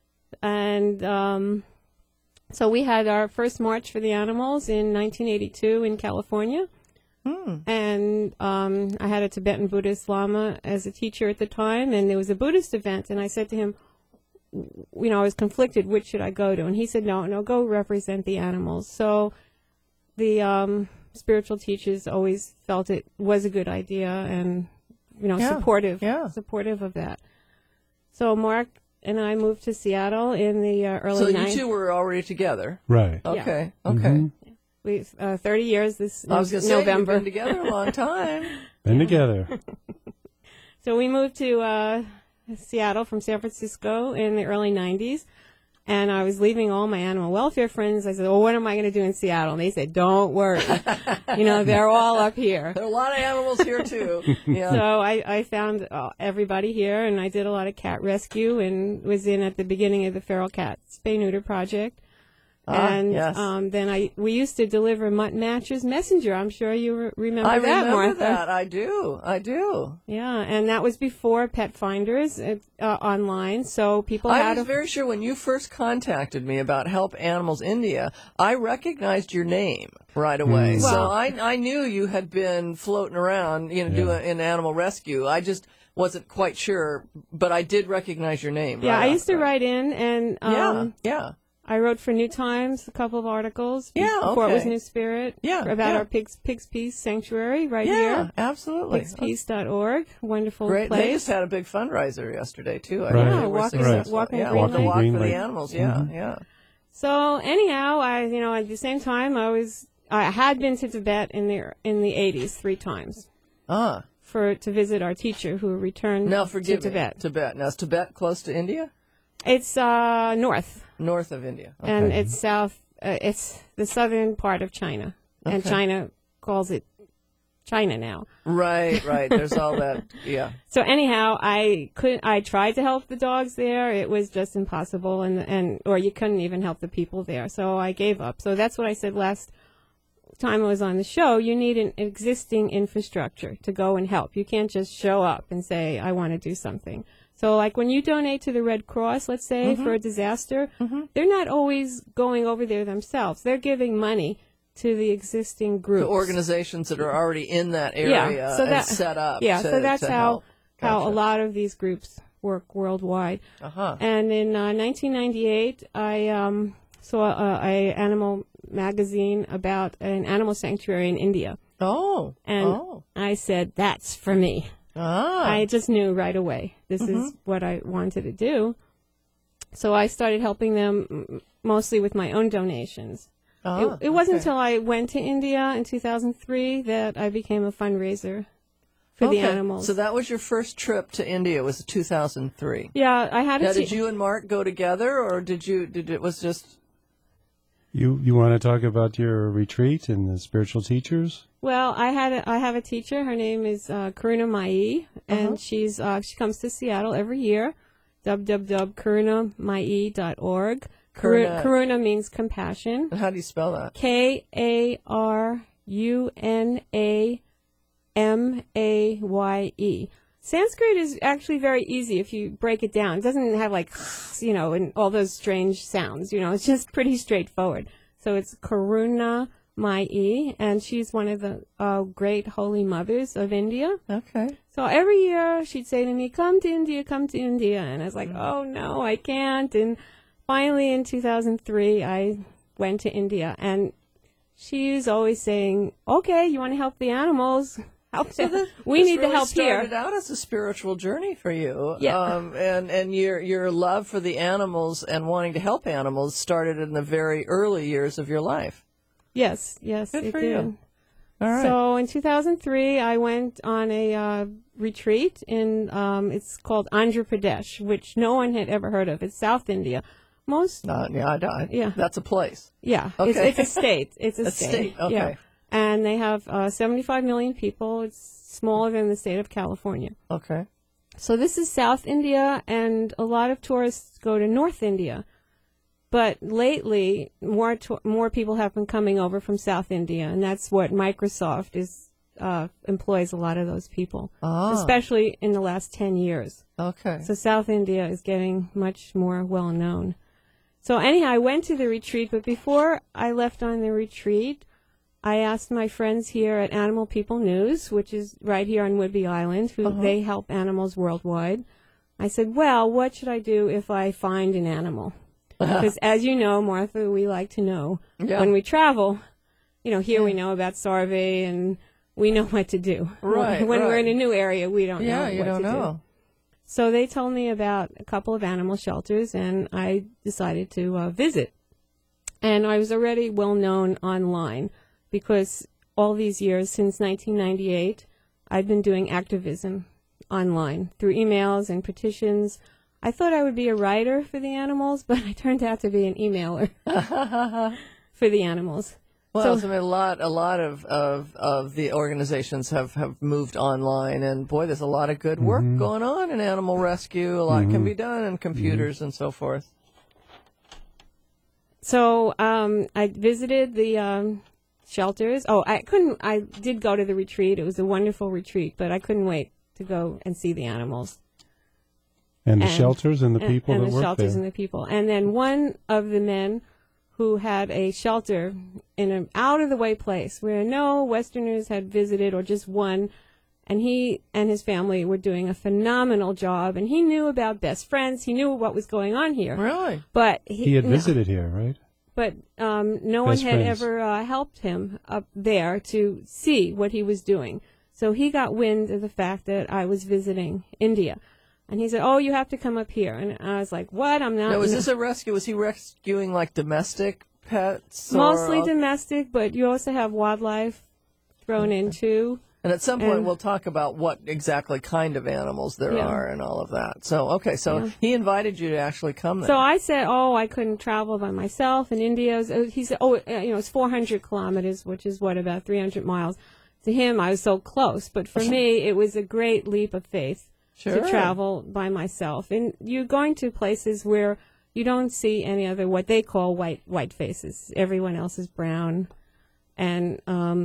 and so we had our first March for the Animals in 1982 in California. And I had a Tibetan Buddhist Lama as a teacher at the time, and there was a Buddhist event, and I said to him, I was conflicted, which should I go to? And he said, no, go represent the animals. So the spiritual teachers always felt it was a good idea and, supportive of that. So Mark and I moved to Seattle in the early 90s. So you two were already together? Right. Okay, Yeah. okay. We've 30 years this I was gonna November. Say, you've been together a long time. Been together. So we moved to Seattle from San Francisco in the early 90s, and I was leaving all my animal welfare friends. I said, what am I going to do in Seattle? And they said, don't worry. They're all up here. There are a lot of animals here, too. Yeah. So I found everybody here, and I did a lot of cat rescue and was in at the beginning of the Feral Cat Spay-Neuter Project. Then we used to deliver Mutt Matcher's Messenger. I'm sure you remember that, Martha. I remember that. I do. Yeah, and that was before Pet Finders online, so people I was very sure when you first contacted me about Help Animals India, I recognized your name right away. So I knew you had been floating around, doing animal rescue. I just wasn't quite sure, but I did recognize your name. Yeah, I used to write in, and I wrote for New Times a couple of articles before it was New Spirit about our Pigs Peace Sanctuary here. Yeah, absolutely. pigspeace.org, wonderful Great. place. They just had a big fundraiser yesterday, too. Walking the walk for the animals, yeah. So anyhow, at the same time, I had been to Tibet in the 80s 3 times. To visit our teacher who returned to Tibet. Tibet. Now, is Tibet close to India? It's north. North of India. Okay. And it's south. It's the southern part of China. Okay. And China calls it China now. Right. There's all that, yeah. So anyhow, I tried to help the dogs there. It was just impossible, or you couldn't even help the people there. So I gave up. So that's what I said last time I was on the show. You need an existing infrastructure to go and help. You can't just show up and say, I want to do something. So like when you donate to the Red Cross, let's say, for a disaster, they're not always going over there themselves. They're giving money to the existing groups. To organizations that are already in that area and set up. Yeah, so that's how a lot of these groups work worldwide. And in 1998, I saw a animal magazine about an animal sanctuary in India. And I said, that's for me. I just knew right away this is what I wanted to do. So I started helping them mostly with my own donations. It wasn't until I went to India in 2003 that I became a fundraiser for the animals. So that was your first trip to India, was 2003. Yeah, I had did you and Mark go together, or did it was just... You want to talk about your retreat and the spiritual teachers? Well, I have a teacher. Her name is Karuna Mai, and she comes to Seattle every year www.karunamai.org. Karuna. Karuna means compassion. And how do you spell that? Karunamaye. Sanskrit is actually very easy if you break it down. It doesn't have like, and all those strange sounds. It's just pretty straightforward. So it's Karuna Mai, and she's one of the great holy mothers of India. Okay. So every year she'd say to me, come to India, come to India. And I was like, oh, no, I can't. And finally in 2003, I went to India. And she's always saying, okay, you want to help the animals? We need the help here. It started out as a spiritual journey for you. Yeah. And your love for the animals and wanting to help animals started in the very early years of your life. Yes, Good it for did. you. All right. So in 2003, I went on a retreat in, it's called Andhra Pradesh, which no one had ever heard of. It's South India. Yeah. That's a place. Yeah. Okay. It's a state. It's a state. Okay. Yeah. And they have 75 million people. It's smaller than the state of California. Okay. So this is South India, and a lot of tourists go to North India. But lately, more people have been coming over from South India, and that's what Microsoft employs a lot of those people, especially in the last 10 years. Okay. So South India is getting much more well-known. So anyhow, I went to the retreat, but before I left on the retreat, I asked my friends here at Animal People News, which is right here on Whidbey Island, they help animals worldwide. I said, well, what should I do if I find an animal? Because as you know, Martha, we like to know when we travel. Here we know about Sarvey and we know what to do. Right. When we're in a new area, we don't know you don't know. So they told me about a couple of animal shelters, and I decided to visit. And I was already well known online because all these years, since 1998, I've been doing activism online through emails and petitions. I thought I would be a writer for the animals, but I turned out to be an emailer for the animals. Well, a lot of the organizations have moved online, and boy, there's a lot of good work going on in animal rescue. A lot can be done in computers and so forth. So I visited the shelters. I did go to the retreat. It was a wonderful retreat, but I couldn't wait to go and see the animals. And the shelters and the people that work there. And the shelters and the people. And then one of the men who had a shelter in an out-of-the-way place where no Westerners had visited, or just one, and he and his family were doing a phenomenal job, and he knew about Best Friends. He knew what was going on here. Really? But he had visited here, right? But no one had ever helped him up there to see what he was doing. So he got wind of the fact that I was visiting India. And he said, oh, you have to come up here. And I was like, what? I'm not. Now, was this a rescue? Was he rescuing like domestic pets? Mostly domestic, but you also have wildlife thrown in too. And at some point, we'll talk about what exactly kind of animals there are and all of that. So, okay, he invited you to actually come there. So I said, I couldn't travel by myself in India. He said, it's 400 kilometers, which is about 300 miles. To him, I was so close. But for me, it was a great leap of faith to travel by myself. And you're going to places where you don't see any other what they call white faces. Everyone else is brown. And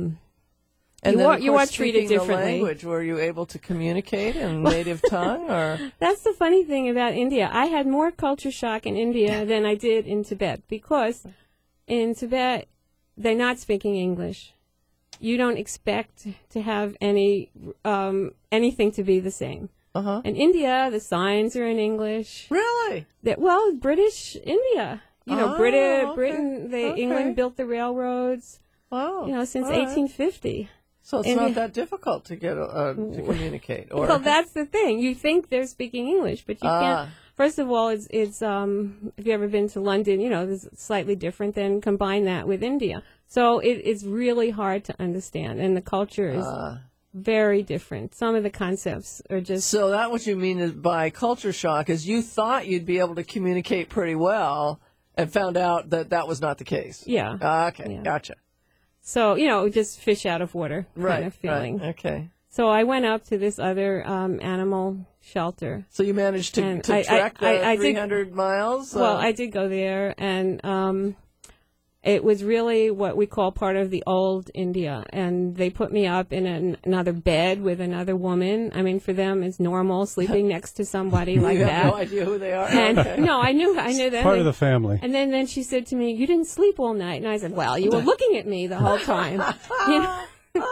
you are treated differently. The language, were you able to communicate in native tongue? Or that's the funny thing about India. I had more culture shock in India than I did in Tibet, because in Tibet they're not speaking English. You don't expect to have anything to be the same. In India, the signs are in English. Really? British India. Britain. England built the railroads. Wow. Since 1850. So it's not that difficult to get to communicate. Or well, that's the thing. You think they're speaking English, but you can't. First of all, it's if you've ever been to London, it's slightly different. Then combine that with India, so it's really hard to understand, and the culture is very different. Some of the concepts are just. So that what you mean is by culture shock is you thought you'd be able to communicate pretty well, and found out that was not the case. Yeah. Okay. Yeah. Gotcha. So, just fish out of water kind of feeling. Right. Okay. So I went up to this other animal shelter. So you managed to trek the 300 miles? Well, I did go there, and it was really what we call part of the old India. And they put me up in another bed with another woman. I mean, for them, it's normal sleeping next to somebody like that. You have no idea who they are? And, okay. No, I knew them. Part of the family. And then she said to me, "You didn't sleep all night." And I said, "Well, you were looking at me the whole time." You know?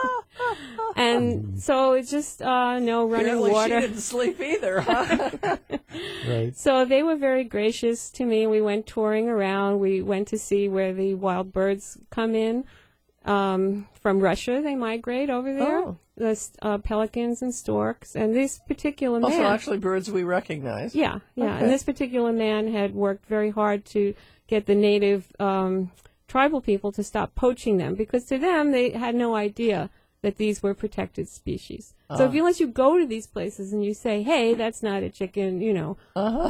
And so it's just no running Apparently water. She didn't sleep either, huh? Right. So they were very gracious to me. We went touring around. We went to see where the wild birds come in. From Russia, they migrate over there. Oh. The pelicans and storks. And this particular man... Also, actually, birds we recognize. Yeah, yeah. Okay. And this particular man had worked very hard to get the native tribal people to stop poaching them, because to them, they had no idea that these were protected species. So unless you go to these places and you say, "Hey, that's not a chicken," you know.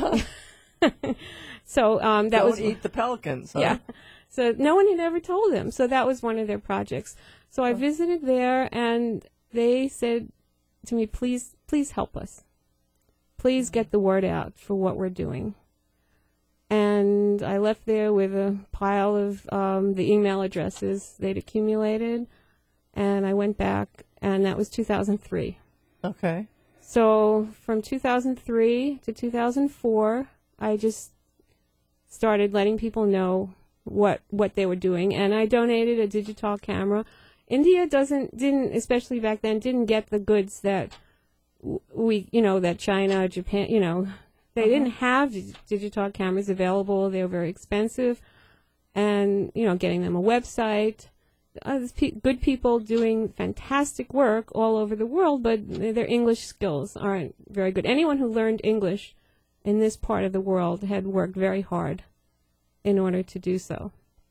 So that was... Don't eat the pelicans, huh? Yeah. So no one had ever told them. So that was one of their projects. So I visited there, and they said to me, please help us. Please get the word out for what we're doing. And I left there with a pile of the email addresses they'd accumulated, and I went back, and that was 2003. Okay. So from 2003 to 2004, I just started letting people know what they were doing, and I donated a digital camera. India didn't, especially back then, didn't get the goods that that China, Japan, they didn't have digital cameras available. They were very expensive, and getting them a website. There's good people doing fantastic work all over the world, but their English skills aren't very good. Anyone who learned English in this part of the world had worked very hard in order to do so.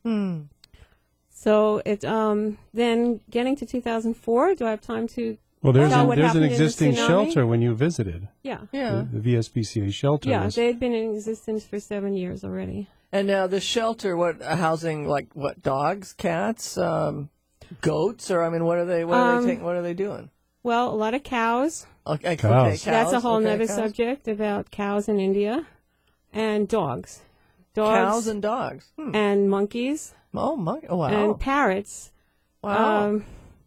So it then getting to 2004. Do I have time to? Well, there's an existing shelter when you visited. Yeah. The VSPCA shelter. Yeah, they had been in existence for 7 years already. And now the shelter, housing what dogs, cats, goats, or what are they taking? What are they doing? Well, a lot of cows. Okay, cows. That's a whole other subject about cows in India, and dogs. Cows and dogs. And monkeys. Oh, wow. And parrots. Wow.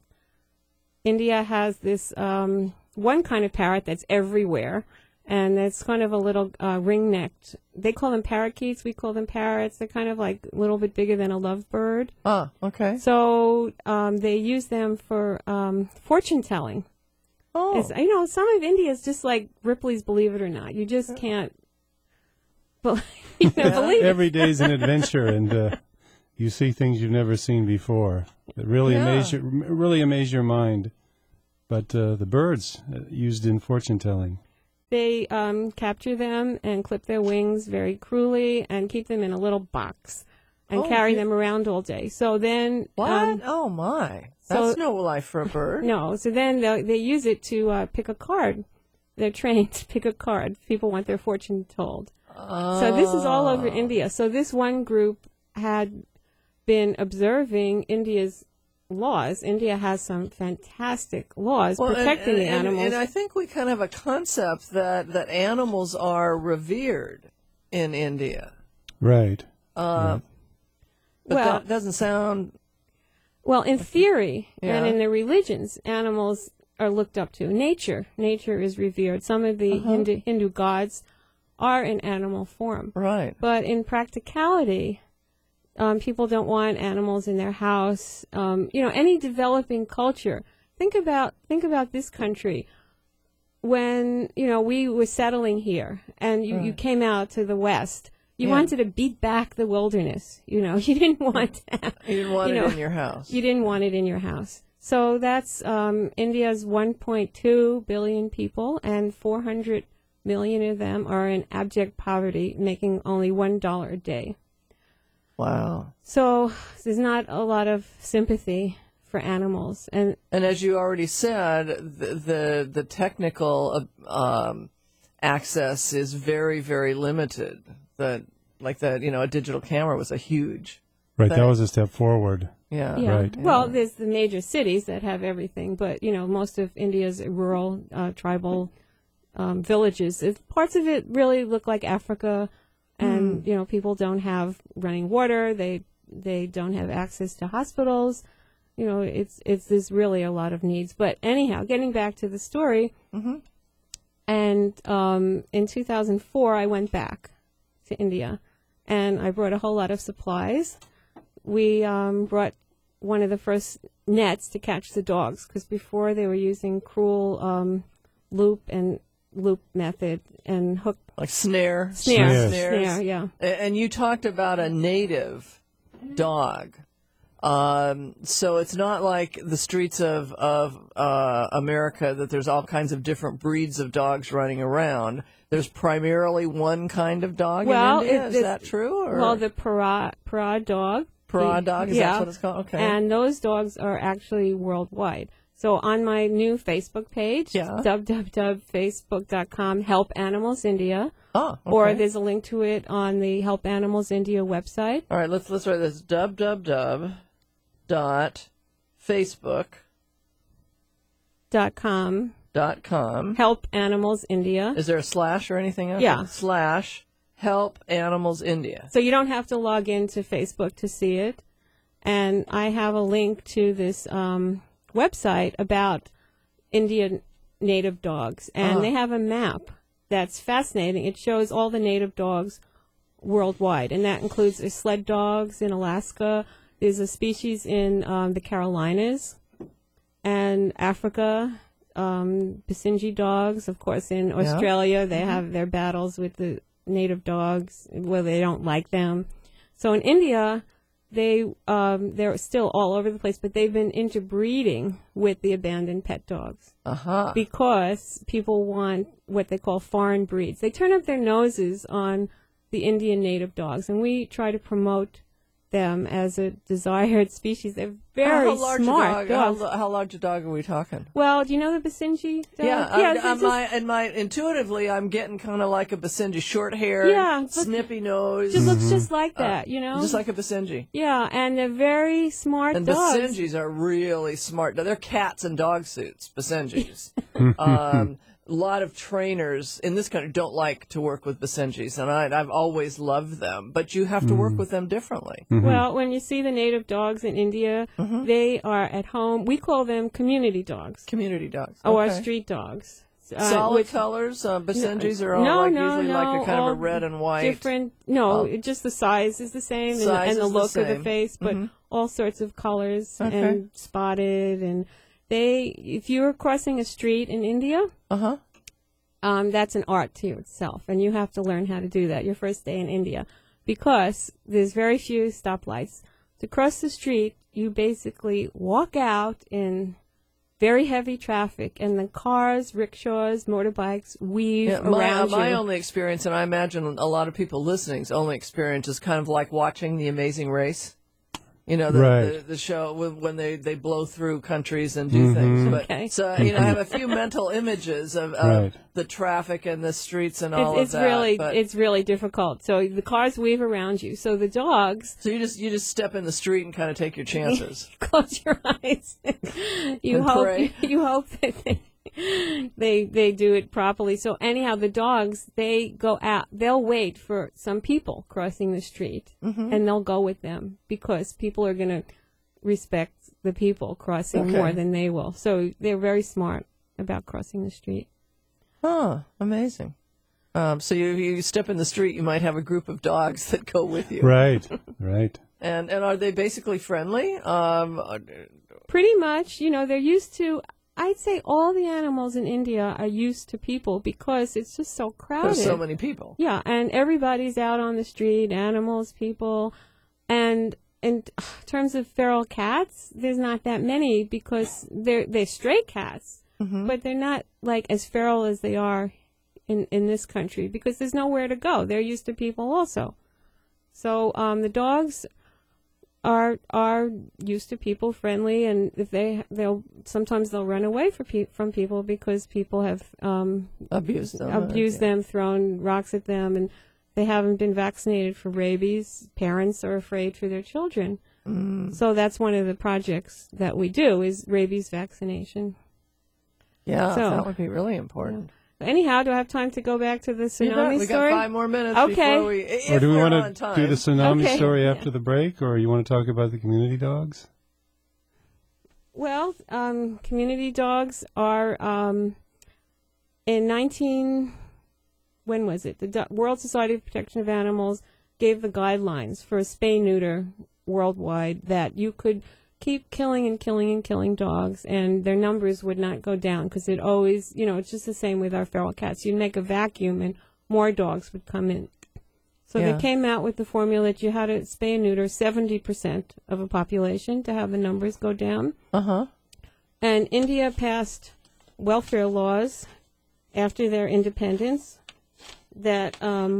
India has this one kind of parrot that's everywhere, and it's kind of a little ring-necked. They call them parakeets. We call them parrots. They're kind of like a little bit bigger than a lovebird. Ah, okay. So they use them for fortune-telling. Oh. Some of India is just like Ripley's Believe It or Not. You just can't believe it. Every day's an adventure, and you see things you've never seen before that really amaze your mind. But the birds used in fortune telling. They capture them and clip their wings very cruelly and keep them in a little box and carry them around all day. So then... What? Oh, my. That's no life for a bird. No. So then they use it to pick a card. They're trained to pick a card. People want their fortune told. So this is all over India. So this one group had been observing India's laws. India has some fantastic laws protecting the animals. And I think we kind of have a concept that animals are revered in India. Right. But that doesn't sound... Well, in theory and in the religions, animals are looked up to. Nature is revered. Some of the Hindu gods are in animal form. Right. But in practicality... people don't want animals in their house. Any developing culture. Think about this country. When we were settling here, and you came out to the West, you wanted to beat back the wilderness. You didn't want to, you didn't want it in your house. You didn't want it in your house. So that's India's 1.2 billion people, and 400 million of them are in abject poverty, making only $1 a day. Wow. So there's not a lot of sympathy for animals. And as you already said, the technical access is very, very limited. A digital camera was a huge Right, thing. that was a step forward. Yeah. Yeah. Right. Well, there's the major cities that have everything, but most of India's rural, tribal villages. Parts of it really look like Africa, and people don't have running water. They don't have access to hospitals. There's really a lot of needs. But anyhow, getting back to the story, and in 2004 I went back to India, and I brought a whole lot of supplies. We brought one of the first nets to catch the dogs, because before they were using cruel loop method and hook. Like snares. Snare, yeah. And you talked about a native dog. So it's not like the streets of America that there's all kinds of different breeds of dogs running around. There's primarily one kind of dog in India. Is that true? Or? Well, the Para dog. Para dog, is that what it's called? Okay. And those dogs are actually worldwide. So on my new Facebook page, www.facebook.com, Help Animals India. Oh, okay. Or there's a link to it on the Help Animals India website. All right, let's write this. www.facebook.com. Help Animals India. Is there a slash or anything else? Yeah. / Help Animals India. So you don't have to log into Facebook to see it. And I have a link to this website about Indian native dogs. And they have a map that's fascinating. It shows all the native dogs worldwide. And that includes the sled dogs in Alaska. There's a species in the Carolinas and Africa. Basenji dogs, of course, in Australia. They have their battles with the native dogs where they don't like them. So in India, they're still all over the place, but they've been interbreeding with the abandoned pet dogs because people want what they call foreign breeds. They turn up their noses on the Indian native dogs, and we try to promote them as a desired species. They're very smart dogs. How large a dog are we talking? Well, do you know the Basenji dog? Intuitively, I'm getting kind of like a Basenji, short hair, snippy nose. Just looks just like that, just like a Basenji. Yeah, and they're very smart and dogs. And Basenjis are really smart. They're cats in dog suits, Basenjis. A lot of trainers in this country don't like to work with Basenjis, and I've always loved them, but you have to work with them differently. Well, when you see the native dogs in India, they are at home. We call them community dogs. Community dogs. Or street dogs. Solid colors? Basenjis are all usually like a kind of a red and white. Different. Just the size is the same and the look of the face, but all sorts of colors and spotted. And if you're crossing a street in India, that's an art to itself, and you have to learn how to do that your first day in India, because there's very few stoplights. To cross the street, you basically walk out in very heavy traffic, and the cars, rickshaws, motorbikes weave around you. My only experience, and I imagine a lot of people listening's only experience, is kind of like watching The Amazing Race. The show when they blow through countries and do things. But, so, I have a few mental images of the traffic and the streets and all of that. It's really difficult. So the cars weave around you. So the dogs. So you just step in the street and kind of take your chances. Close your eyes. You hope that they do it properly. So anyhow, the dogs, they go out. They'll wait for some people crossing the street, and they'll go with them because people are going to respect the people crossing more than they will. So they're very smart about crossing the street. Oh, amazing. So you step in the street, you might have a group of dogs that go with you. Right. And are they basically friendly? Pretty much. They're used to... I'd say all the animals in India are used to people because it's just so crowded. There's so many people. Yeah, and everybody's out on the street, animals, people. And in terms of feral cats, there's not that many because they're stray cats, but they're not like as feral as they are in this country because there's nowhere to go. They're used to people also. So the dogs are used to people, friendly, and if sometimes they'll run away from people because people have abused them, thrown rocks at them, and they haven't been vaccinated for rabies. Parents are afraid for their children. So that's one of the projects that we do is rabies vaccination. Yeah, So, that would be really important. Anyhow, do I have time to go back to the tsunami We story? got 5 more minutes Okay. before we... Or do we want on to time. do the tsunami Okay. story after the break, or you want to talk about the community dogs? Well, community dogs are when was it? The World Society of Protection of Animals gave the guidelines for spay-neuter worldwide that you could keep killing and killing and killing dogs, and their numbers would not go down because it always, it's just the same with our feral cats. You'd make a vacuum and more dogs would come in. So Yeah. they came out with the formula that you had to spay and neuter 70% of a population to have the numbers go down. Uh-huh. And India passed welfare laws after their independence that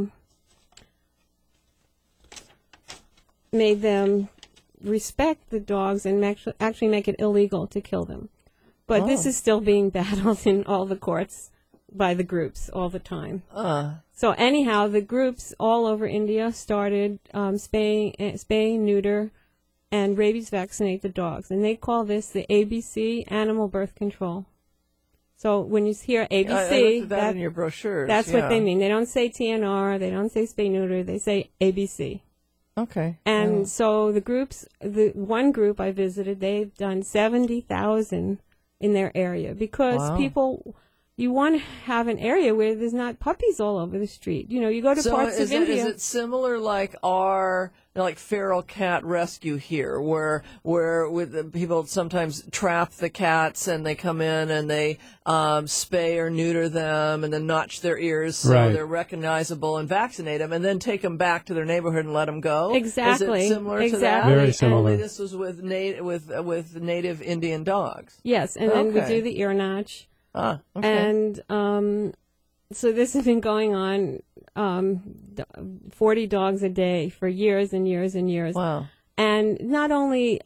made them respect the dogs and actually make it illegal to kill them. But this is still being battled in all the courts by the groups all the time. So anyhow, the groups all over India started spay, neuter, and rabies vaccinate the dogs. And they call this the ABC, Animal Birth Control. So when you hear ABC, I looked at that in your brochures. that's what they mean. They don't say TNR, they don't say spay, neuter, they say ABC. Okay. And so the groups, the one group I visited, they've done 70,000 in their area because people, you want to have an area where there's not puppies all over the street. You go to parts of India. Is it similar like our feral cat rescue here, where with the people sometimes trap the cats and they come in and they spay or neuter them and then notch their ears so they're recognizable and vaccinate them and then take them back to their neighborhood and let them go? Exactly. Is it similar to that? Very similar. Only this was with native Indian dogs. Yes, and then we do the ear notch. Okay. And so this has been going on 40 dogs a day for years and years and years. Wow. And not only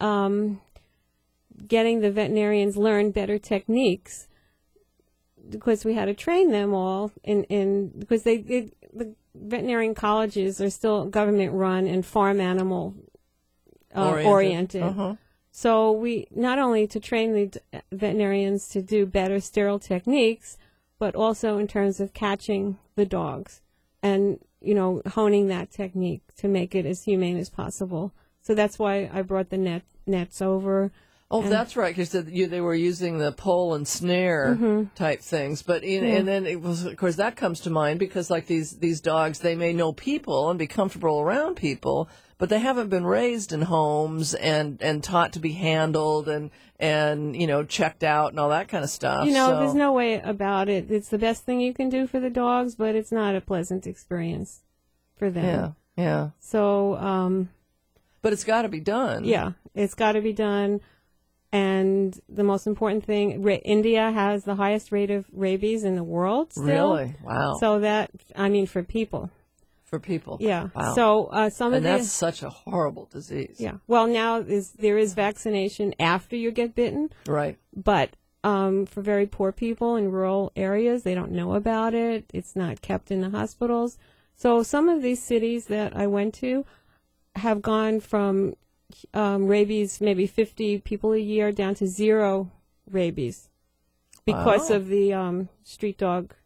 getting the veterinarians learn better techniques, because we had to train them all because the veterinarian colleges are still government run and farm animal oriented. Uh-huh. So we not only to train the veterinarians to do better sterile techniques, but also in terms of catching the dogs and, honing that technique to make it as humane as possible. So that's why I brought the nets over. Oh, that's right, because they were using the pole and snare type things. But and then it was, of course, that comes to mind because like these dogs, they may know people and be comfortable around people, but they haven't been raised in homes and taught to be handled and checked out and all that kind of stuff. There's no way about it. It's the best thing you can do for the dogs, but it's not a pleasant experience for them. Yeah. So, but it's got to be done. Yeah, it's got to be done. And the most important thing, India has the highest rate of rabies in the world still. Really? Wow. So for people. For people. Yeah. Wow. So that's such a horrible disease. Yeah. Well, now there is vaccination after you get bitten. Right. But for very poor people in rural areas, they don't know about it. It's not kept in the hospitals. So some of these cities that I went to have gone from rabies, maybe 50 people a year, down to 0 rabies because of the street dog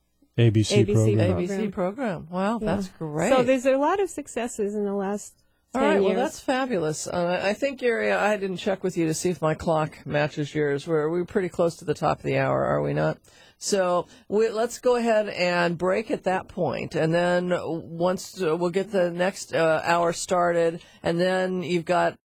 ABC program. Wow, that's great. So there's a lot of successes in the last 10 All right, years. well, that's fabulous. I think, Gary, I didn't check with you to see if my clock matches yours. We're pretty close to the top of the hour, are we not? So let's go ahead and break at that point, and then once we'll get the next hour started, and then you've got